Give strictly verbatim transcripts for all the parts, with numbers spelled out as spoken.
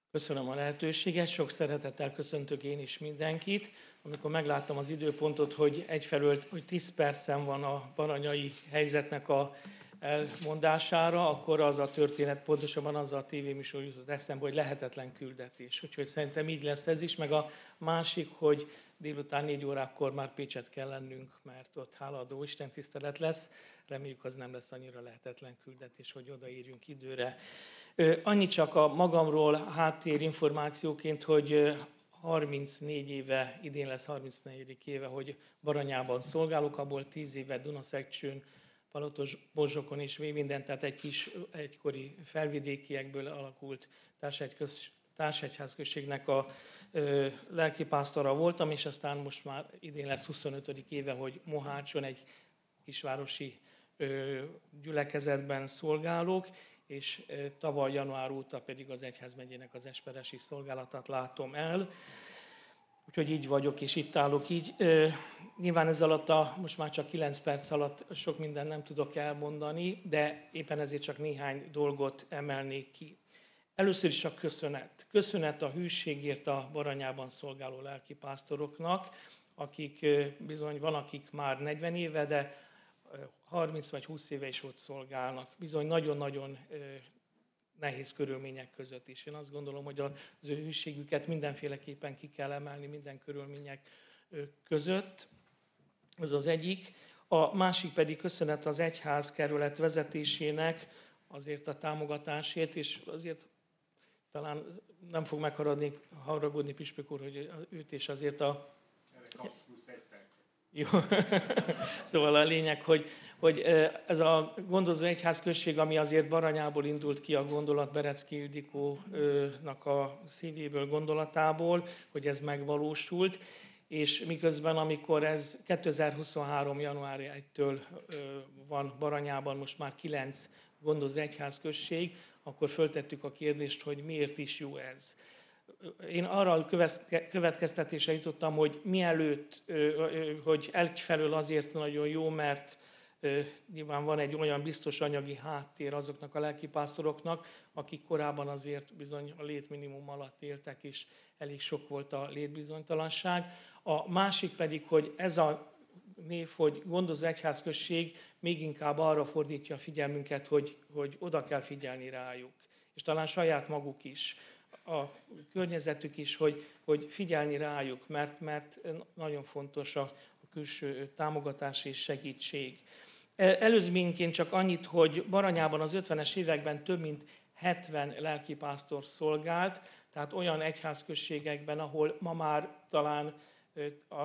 Köszönöm a lehetőséget, sok szeretettel köszöntök én is mindenkit. Amikor megláttam az időpontot, hogy egyfelől hogy tíz percen van a baranyai helyzetnek a elmondására, akkor az a történet, pontosabban az a tévéműsor jutott eszembe, hogy lehetetlen küldetés. Úgyhogy szerintem így lesz ez is, meg a másik, hogy délután négy órakor már Pécset kell lennünk, mert ott hálaadó istentisztelet lesz. Reméljük, az nem lesz annyira lehetetlen küldetés, hogy odaérjünk időre. Annyi csak a magamról háttérinformációként, hogy harmincnégy éve, idén lesz harmincnegyedik éve, hogy Baranyában szolgálok, abból tíz éve Dunaszekcsőn, Palotos Bozsokon és Vévinden, tehát egy kis egykori felvidékiekből alakult társegyházközségnek a ö, lelkipásztora voltam, és aztán most már idén lesz huszonötödik éve, hogy Mohácson egy kisvárosi ö, gyülekezetben szolgálok, és tavaly január óta pedig az egyházmegyének az esperesi szolgálatát látom el. Úgyhogy így vagyok, és itt állok így. Nyilván ez alatt a, most már csak kilenc perc alatt sok mindent nem tudok elmondani, de éppen ezért csak néhány dolgot emelnék ki. Először is csak köszönet. Köszönet a hűségért a Baranyában szolgáló lelkipásztoroknak, akik bizony van, akik már negyven éve, de harminc vagy húsz éve is ott szolgálnak. Bizony nagyon-nagyon nehéz körülmények között is. Én azt gondolom, hogy az ő hűségüket mindenféleképpen ki kell emelni minden körülmények között. Ez az egyik. A másik pedig köszönet az egyházkerület vezetésének azért a támogatásért, és azért talán nem fog megharagudni haragudni Püspök úr, hogy őt és azért a... Jó. Szóval a lényeg, hogy, hogy ez a gondozó egyházközség, ami azért Baranyából indult ki a gondolat, Berecki Ildikónak a szívéből, gondolatából, hogy ez megvalósult, és miközben, amikor ez kétezer-huszonhárom. január elsejétől van Baranyában most már kilenc gondozó egyházközség, akkor föltettük a kérdést, hogy miért is jó ez. Én arra a következtetésre jutottam, hogy mielőtt, hogy egyfelől azért nagyon jó, mert nyilván van egy olyan biztos anyagi háttér azoknak a lelkipásztoroknak, akik korábban azért bizony a létminimum alatt éltek, és elég sok volt a létbizonytalanság. A másik pedig, hogy ez a név, hogy gondozó egyházközség még inkább arra fordítja a figyelmünket, hogy, hogy oda kell figyelni rájuk. És talán saját maguk is, a környezetük is, hogy, hogy figyelni rájuk, mert, mert nagyon fontos a, a külső támogatás és segítség. Előzményként csak annyit, hogy Baranyában az ötvenes években több mint hetven lelkipásztor szolgált, tehát olyan egyházközségekben, ahol ma már talán a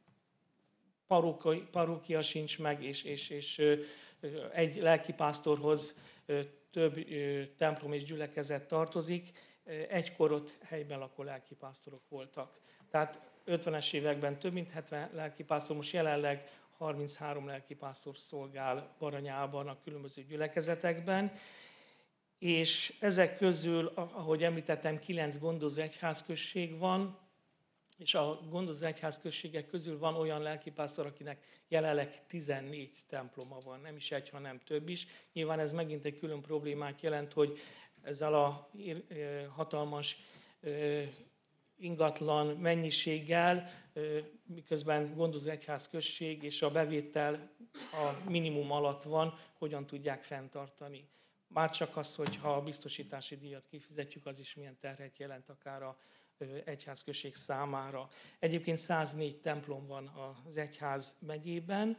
parókia sincs meg, és, és, és egy lelkipásztorhoz több templom és gyülekezet tartozik, egykor ott helyben lakó lelkipásztorok voltak. Tehát ötvenes években több mint hetven lelkipásztor, most jelenleg harminchárom lelkipásztor szolgál Baranyában a különböző gyülekezetekben, és ezek közül, ahogy említettem, kilenc gondozó egyházközség van, és a gondozó egyházközségek közül van olyan lelkipásztor, akinek jelenleg tizennégy temploma van, nem is egy, hanem több is. Nyilván ez megint egy külön problémát jelent, hogy ezzel a hatalmas ingatlan mennyiséggel, miközben gondozó egyházközség és a bevétel a minimum alatt van, hogyan tudják fenntartani. Már csak az, hogyha a biztosítási díjat kifizetjük, az is milyen terhet jelent akár a egyházközség számára. Egyébként száznégy templom van az egyház megyében.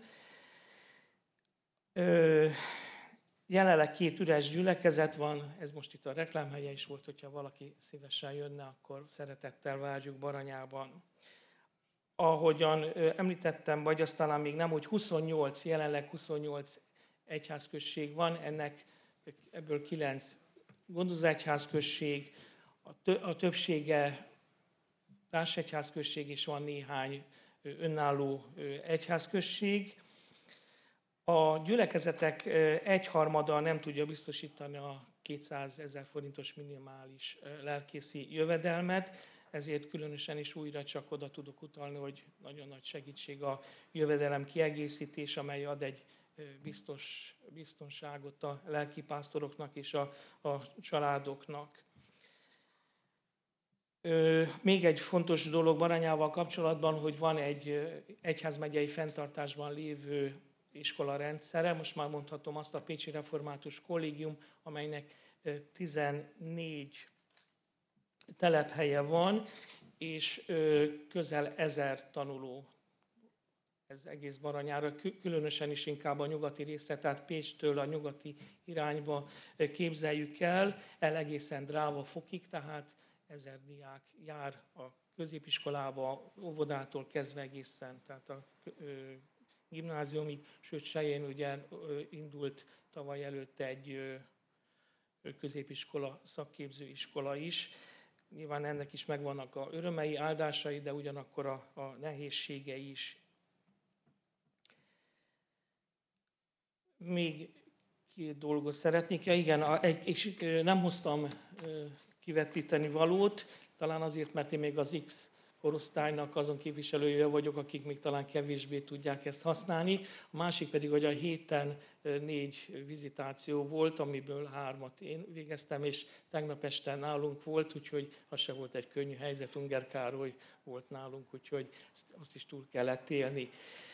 Jelenleg két üres gyülekezet van, ez most itt a reklámhelye is volt, hogyha valaki szívesen jönne, akkor szeretettel várjuk Baranyában. Ahogyan említettem, vagy azt talán még nem, hogy huszonnyolc, jelenleg huszonnyolc egyházközség van, ennek ebből kilenc gondozó egyházközség, a többsége társegyházközség, és van néhány önálló egyházközség. A gyülekezetek egyharmada nem tudja biztosítani a kétszázezer forintos minimális lelkészi jövedelmet, ezért különösen is újra csak oda tudok utalni, hogy nagyon nagy segítség a jövedelem kiegészítés, amely ad egy biztos, biztonságot a lelkipásztoroknak és a, a családoknak. Még egy fontos dolog Baranyával kapcsolatban, hogy van egy egyházmegyei fenntartásban lévő iskola rendszere, most már mondhatom azt, a Pécsi Református Kollégium, amelynek tizennégy telephelye van, és közel ezer tanuló ez egész Baranyára, különösen is inkább a nyugati részre, tehát Pécstől a nyugati irányba képzeljük el, el egészen Dráva fokig, tehát ezer diák jár a középiskolába, óvodától kezdve egészen, tehát a gimnáziumig, sőt Selyén ugye indult tavaly előtt egy középiskola, szakképzőiskola is. Nyilván ennek is megvannak a örömei, áldásai, de ugyanakkor a, a nehézségei is. Még két dolgot szeretnék. Ja, igen, egy, és nem hoztam kivetíteni valót, talán azért, mert én még az X korosztálynak azon képviselője vagyok, akik még talán kevésbé tudják ezt használni. A másik pedig, hogy a héten négy vizitáció volt, amiből hármat én végeztem, és tegnap este nálunk volt, úgyhogy az se volt egy könnyű helyzet, Unger Károly volt nálunk, úgyhogy azt is túl kellett élni.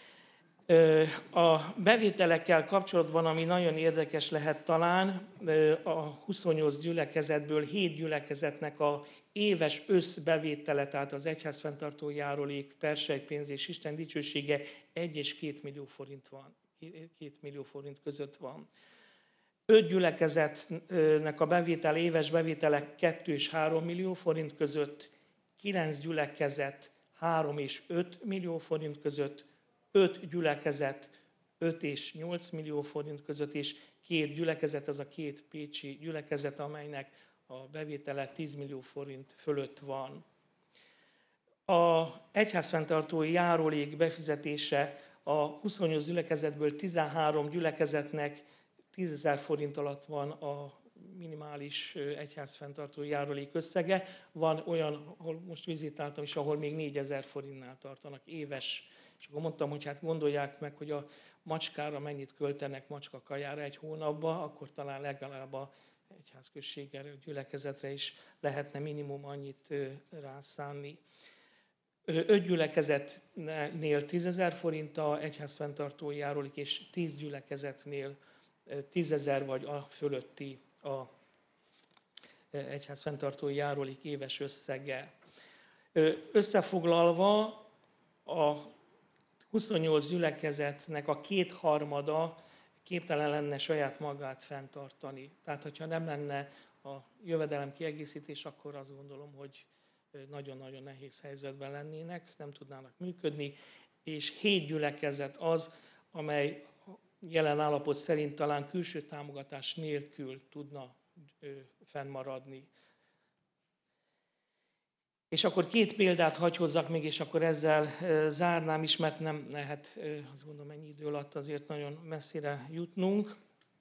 A bevételekkel kapcsolatban, ami nagyon érdekes lehet talán, a huszonnyolc gyülekezetből hét gyülekezetnek a éves összbevétele, tehát az egyházfenntartó járulék, persejpénz és Isten dicsősége egy és két millió forint van, két millió forint között van. Öt gyülekezetnek a bevétel, éves bevételek kettő és három millió forint között, kilenc gyülekezet három és öt millió forint között, öt gyülekezet öt és nyolc millió forint között, és két gyülekezet, az a két pécsi gyülekezet, amelynek a bevétele tíz millió forint fölött van. A egyházfenntartói járulék befizetése a huszonnyolc gyülekezetből tizenhárom gyülekezetnek tízezer forint alatt van a minimális egyházfenntartói járulék összege. Van olyan, ahol most vizitáltam is, ahol még négyezer forintnál tartanak éves. És akkor mondtam, hogy hát gondolják meg, hogy a macskára mennyit költenek macskakajára egy hónapba, akkor talán legalább a egyházközségre, gyülekezetre is lehetne minimum annyit rászánni. Öt gyülekezetnél tízezer forint a egyházfenntartói járulék, és tíz gyülekezetnél tízezer vagy a fölötti a egyházfenntartói járulék éves összege. Összefoglalva, a huszonnyolc gyülekezetnek a kétharmada képtelen lenne saját magát fenntartani. Tehát, hogyha nem lenne a jövedelem kiegészítés, akkor azt gondolom, hogy nagyon-nagyon nehéz helyzetben lennének, nem tudnának működni, és hét gyülekezet az, amely jelen állapot szerint talán külső támogatás nélkül tudna fennmaradni. És akkor két példát hagy hozzak még, és akkor ezzel zárnám is, mert nem lehet, azt gondolom, ennyi idő alatt azért nagyon messzire jutnunk.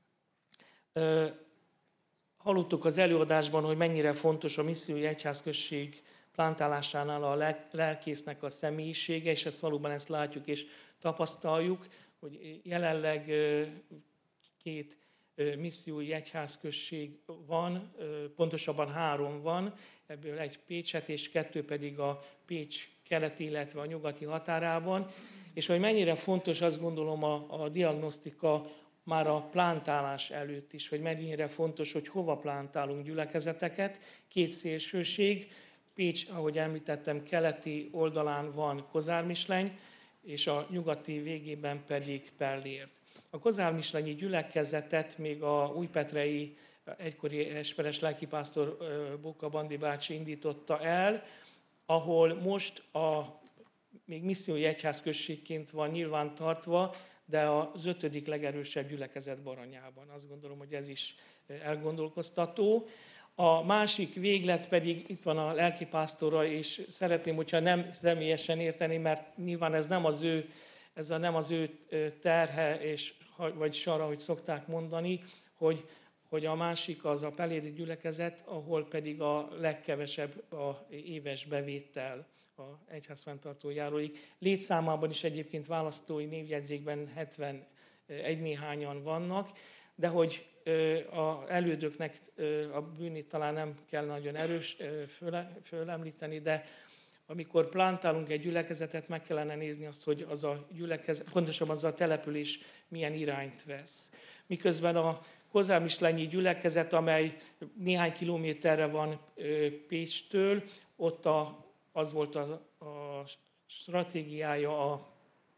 Hallottuk az előadásban, hogy mennyire fontos a missziói egyházközség plántálásánál a lelkésznek a személyisége, és ezt valóban ezt látjuk és tapasztaljuk, hogy jelenleg két missziói egyházközség van, pontosabban három van, ebből egy Pécset és kettő pedig a Pécs keleti, illetve a nyugati határában. És hogy mennyire fontos, azt gondolom a, a diagnosztika már a plántálás előtt is, hogy mennyire fontos, hogy hova plántálunk gyülekezeteket. Két szélsőség, Pécs, ahogy említettem, keleti oldalán van Kozármisleny, és a nyugati végében pedig Pellért. A kozármislenyi gyülekezetet még a újpetrei egykori esperes lelkipásztor Bóka Bandi bácsi indította el, ahol most a, még missziói egyházközségként van nyilván tartva, de az ötödik legerősebb gyülekezet Baranyában. Azt gondolom, hogy ez is elgondolkoztató. A másik véglet pedig itt van a lelkipásztora, és szeretném, hogyha nem személyesen érteni, mert nyilván ez nem az ő, ez a nem az ő terhe, és, vagy sara, hogy szokták mondani, hogy, hogy a másik az a pelléri gyülekezet, ahol pedig a legkevesebb a éves bevétel a egyházfenntartó járulék. Létszámában is egyébként választói névjegyzékben hetvenegy néhányan vannak, de hogy az elődöknek a bűnét talán nem kell nagyon erős föle, fölemlíteni, de amikor plántálunk egy gyülekezetet, meg kellene nézni azt, hogy az a gyülekezet, pontosabban az a település milyen irányt vesz. Miközben a Kozármislenyi gyülekezet, amely néhány kilométerre van Pécstől, ott a, az volt a, a stratégiája a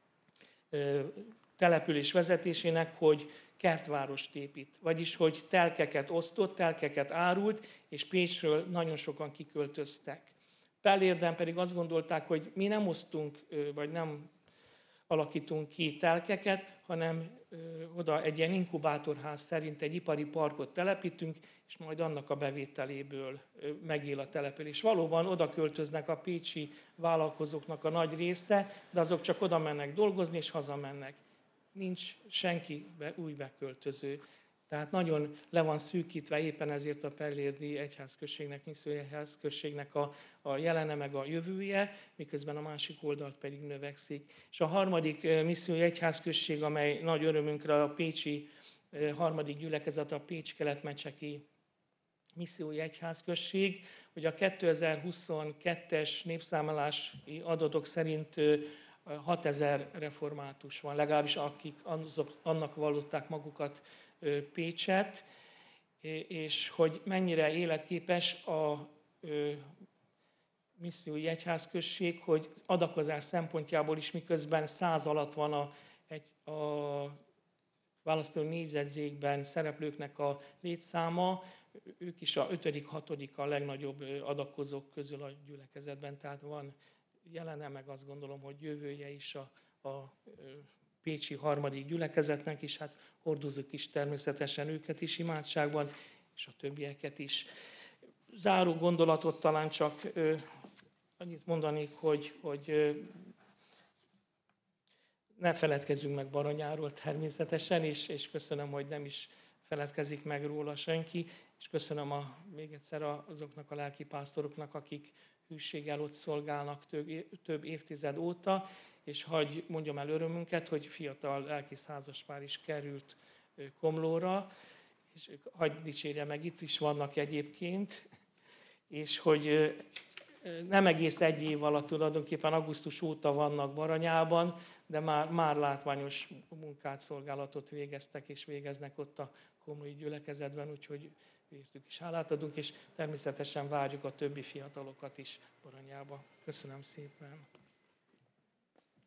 település vezetésének, hogy kertvárost épít. Vagyis, hogy telkeket osztott, telkeket árult, és Pécsről nagyon sokan kiköltöztek. Pellérden pedig azt gondolták, hogy mi nem osztunk, vagy nem alakítunk ki telkeket, hanem oda egy ilyen inkubátorház szerint egy ipari parkot telepítünk, és majd annak a bevételéből megél a település. Valóban oda költöznek a pécsi vállalkozóknak a nagy része, de azok csak oda mennek dolgozni, és hazamennek. Nincs senki be, új beköltöző. Tehát nagyon le van szűkítve éppen ezért a pellérdi egyházközségnek, missziói egyházközségnek a, a jelene meg a jövője, miközben a másik oldalt pedig növekszik. És a harmadik missziói egyházközség, amely nagy örömünkre a pécsi harmadik gyülekezet, a Pécs-Kelet-Mecseki missziói egyházközség, hogy a kétezer-huszonkettes népszámlási adatok szerint hatezer református van, legalábbis akik annak vallották magukat Pécset, és hogy mennyire életképes a missziói egyházközség, hogy adakozás szempontjából is, miközben száz alatt van a, egy, a választó névjegyzékben szereplőknek a létszáma, ők is a ötödik, hatodik a legnagyobb adakozók közül a gyülekezetben, tehát van jelene, meg azt gondolom, hogy jövője is a, a pécsi harmadik gyülekezetnek is, hát hordozzuk is természetesen őket is imádságban, és a többieket is. Záró gondolatot talán csak ö, annyit mondanék, hogy, hogy ö, ne feledkezzünk meg Baranyáról természetesen, és, és köszönöm, hogy nem is feledkezik meg róla senki, és köszönöm a, még egyszer azoknak a lelkipásztoroknak, akik hűséggel ott szolgálnak több, több évtized óta, és hagy mondjam el örömünket, hogy fiatal lelki házaspár is került Komlóra, és hagy dicsérje meg, itt is vannak egyébként, és hogy nem egész egy év alatt, tulajdonképpen augusztus óta vannak Baranyában, de már, már látványos munkát, szolgálatot végeztek és végeznek ott a komlói gyülekezetben, úgyhogy értük is hálát adunk, és természetesen várjuk a többi fiatalokat is Baranyába. Köszönöm szépen!